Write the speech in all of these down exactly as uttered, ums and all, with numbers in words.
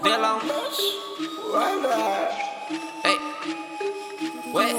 Dillon. Hey. Wait.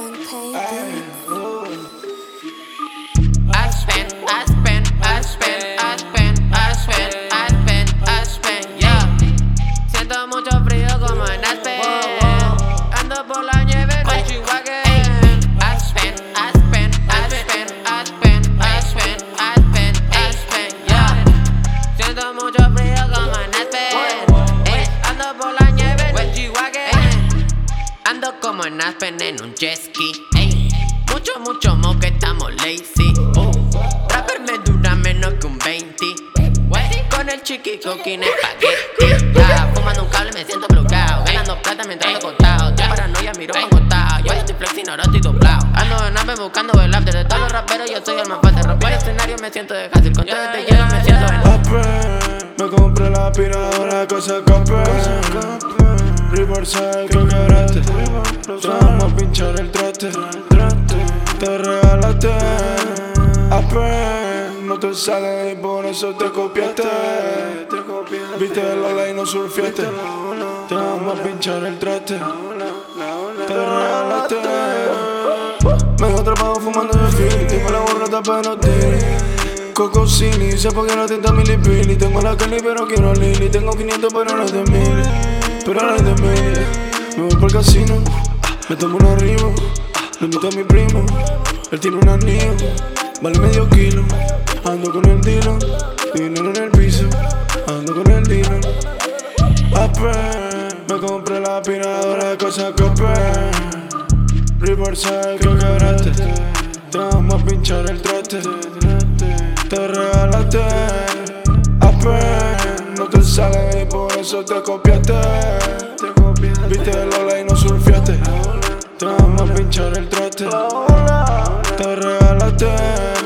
I spend, I spend, I spend, I spend, I spend, I spend, I spend, yeah. Siento mucho frío como en Aspen. Ando por la nieve con Chihuahua. I spend, I spend, I spend, I spend, I spend, I spend, I spend, yeah. Siento mucho frío como en Aspen. Ey, ando por la nieve con Chihuahua. Ando como en Aspen en un jet ski. Ey, mucho, mucho mo que estamos lazy. Oh, rapper me dura menos que un veinte. Con el chiqui coquín espagueti. Ya, fumando un cable me siento bloqueado. Ganando plata mientras ando acostado. Estoy paranoia, miro pa' costado. Yo estoy flexing, ahora estoy doblado. Ando en Aspen buscando el after. De todos los raperos yo soy el más fuerte. Romper el escenario me siento de fácil. Con todo este hielo me siento en Aspen. Me compré la aspiradora, cosa copper. Riverside, creo que quebraste. Te vamos a pinchar el traste. Te regalaste. Aspen, no te sale y por eso te copiaste. Viste la ola y no surfiaste. Te vamos a pinchar el traste. Te regalaste. Me he atrapado fumando de Philly. Tengo la borrata pero tiri. Coco Cini, sé por qué no tinta milipili. Tengo la Kelly pero quiero Lily. Tengo quinientos pero no es de mil. Pero no es de mil. Me voy por el casino. Me tomo una rima. Le invito a mi primo. Él tiene un anillo. Vale medio kilo. Ando con el Dillon. Dinero en el piso. Ando con el Dillon. Aspen. Me compré la aspiradora, cosa copper. Riverside, creo que quebraste. Te vamos a pinchar el traste. Te regalaste. Aspen, no te sale y por eso te copiaste. Viste la ola y no surfiaste. Te vamos a pinchar el traste. Te regalaste.